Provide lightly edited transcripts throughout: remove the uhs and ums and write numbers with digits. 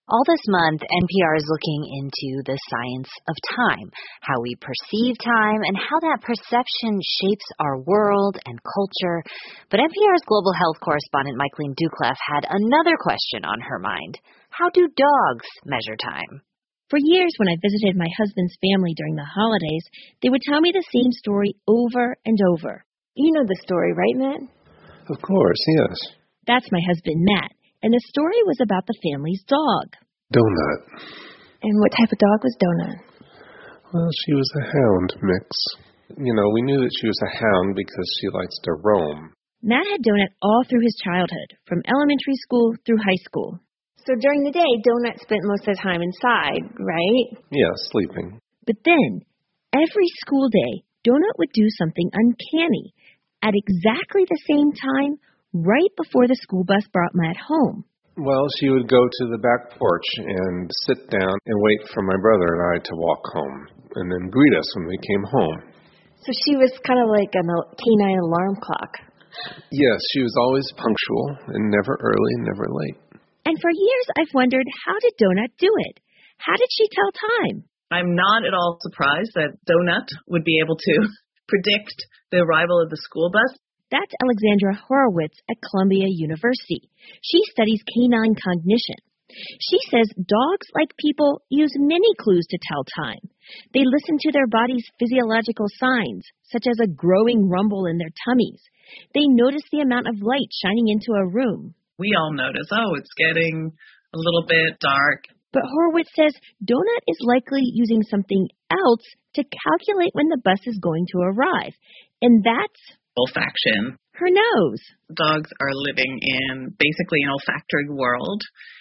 All this month, NPR is looking into the science of time, how we perceive time, and how that perception shapes our world and culture. But NPR's global health correspondent, Michaeline Doucleff, had another question on her mind. How do dogs measure time? For years, when I visited my husband's family during the holidays, they would tell me the same story over and over. You know the story, right, Matt? Of course, yes. That's my husband, Matt. And the story was about the family's dog. Donut. And what type of dog was Donut? Well, she was a hound mix. You know, we knew that she was a hound because she likes to roam. Matt had Donut all through his childhood, from elementary school through high school. So during the day, Donut spent most of the time inside, right? Yeah, sleeping. But then, every school day, Donut would do something uncanny. At exactly the same time, right before the school bus brought Matt home. Well, she would go to the back porch and sit down and wait for my brother and I to walk home, and then greet us when we came home. So she was kind of like a canine alarm clock. Yes, she was always punctual and never early, never late. And for years I've wondered, how did Donut do it? How did she tell time? I'm not at all surprised that Donut would be able to predict the arrival of the school bus. That's Alexandra Horowitz at Columbia University. She studies canine cognition. She says dogs, like people, use many clues to tell time. They listen to their body's physiological signs, such as a growing rumble in their tummies. They notice the amount of light shining into a room. We all notice, it's getting a little bit dark. But Horowitz says Donut is likely using something else to calculate when the bus is going to arrive. And that's olfaction. Her nose. Dogs are living in basically an olfactory world,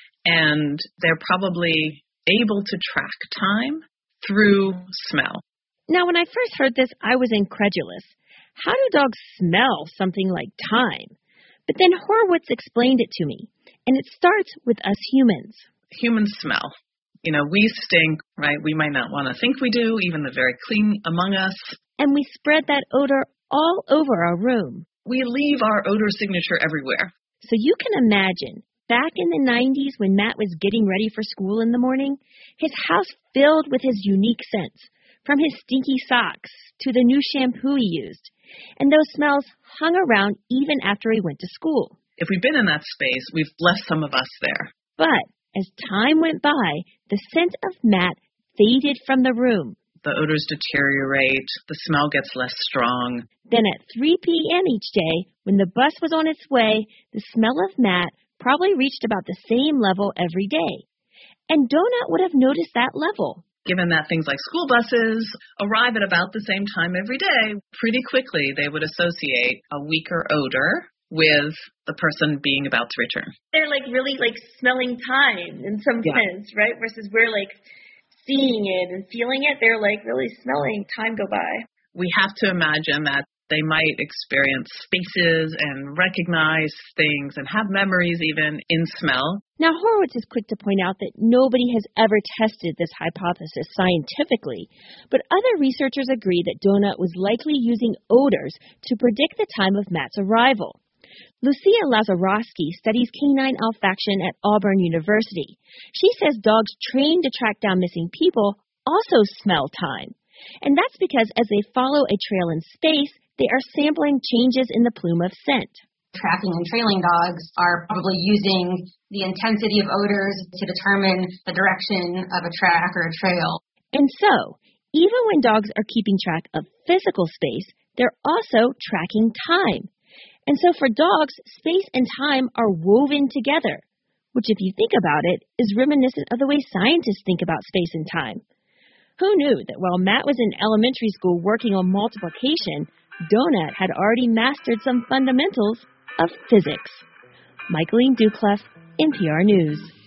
and they're probably able to track time through smell. Now, when I first heard this, I was incredulous. How do dogs smell something like time? But then Horowitz explained it to me, and it starts with us humans. Humans smell. You know, we stink, right? We might not want to think we do, even the very clean among us. And we spread that odor all over our room. We leave our odor signature everywhere. So you can imagine, back in the 90s when Matt was getting ready for school in the morning, his house filled with his unique scents, from his stinky socks to the new shampoo he used. And those smells hung around even after he went to school. If we've been in that space, we've left some of us there. But as time went by, the scent of Matt faded from the room. The odors deteriorate, the smell gets less strong. Then at 3 p.m. each day, when the bus was on its way, the smell of Matt probably reached about the same level every day. And Donut would have noticed that level. Given that things like school buses arrive at about the same time every day, pretty quickly they would associate a weaker odor with the person being about to return. They're really smelling time in some sense, right? Versus we're seeing it and feeling it. They're really smelling time go by. We have to imagine that they might experience spaces and recognize things and have memories even in smell. Now, Horowitz is quick to point out that nobody has ever tested this hypothesis scientifically, but other researchers agree that Donut was likely using odors to predict the time of Matt's arrival. Lucia Lazarowski studies canine olfaction at Auburn University. She says dogs trained to track down missing people also smell time. And that's because as they follow a trail in space, they are sampling changes in the plume of scent. Tracking and trailing dogs are probably using the intensity of odors to determine the direction of a track or a trail. And so, even when dogs are keeping track of physical space, they're also tracking time. And so for dogs, space and time are woven together, which if you think about it, is reminiscent of the way scientists think about space and time. Who knew that while Matt was in elementary school working on multiplication, Donut had already mastered some fundamentals of physics? Michaeline Doucleff, NPR News.